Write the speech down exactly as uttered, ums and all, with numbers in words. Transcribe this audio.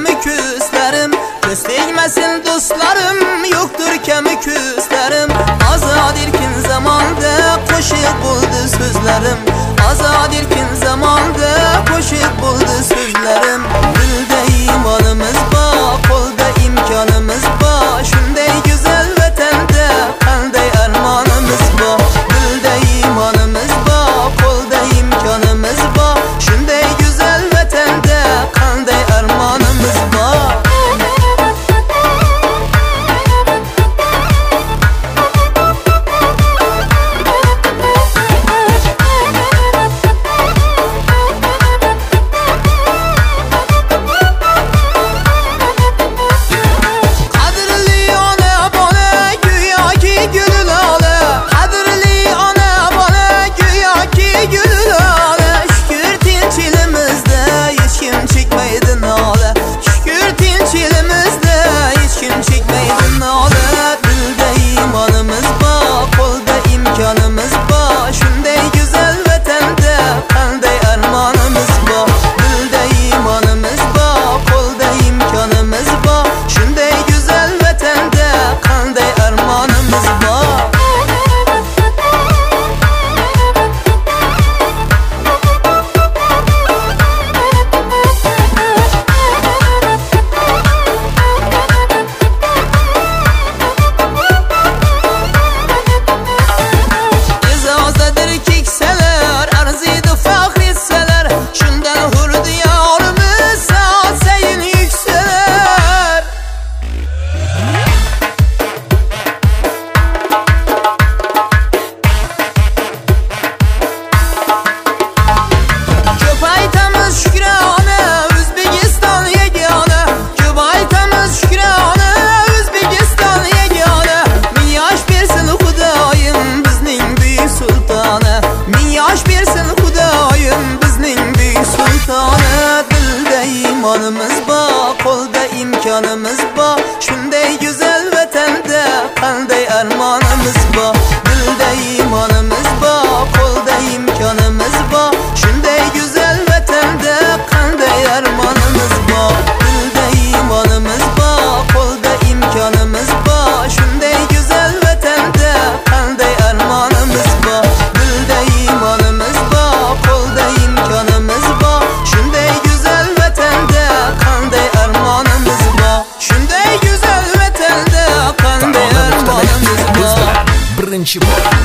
kemi küslerim, göz değmesin dostlarım, yoktur kemi küslerim. Azad erkin zamanda koşup buldu sözlerim, azad erkin zamanda koşup buldu sözlerim. Dilde imanımız var, kolda imkanımız var, şunday güzel vatanda qanday armonimiz var. Dilde imanımız var, kolda imkanımız var, şunday güzel vatanda qanday armonimiz var. İmanımız var, kolda imkanımız var, şunday güzel vatanda qanday armonimiz var. Dilda imanımız var, kolda imkanımız var, şunday güzel vatanda qanday armonimiz var. Dilda imanımız var, kolda imkanımız var, şunday güzel vatanda qanday armonimiz var. Dilda imanımız var, kolda imkanımız var, şunday güzel vatanda qanday armonimiz var. Shunday güzel vatanda qanday armonimiz var. Birinchi bor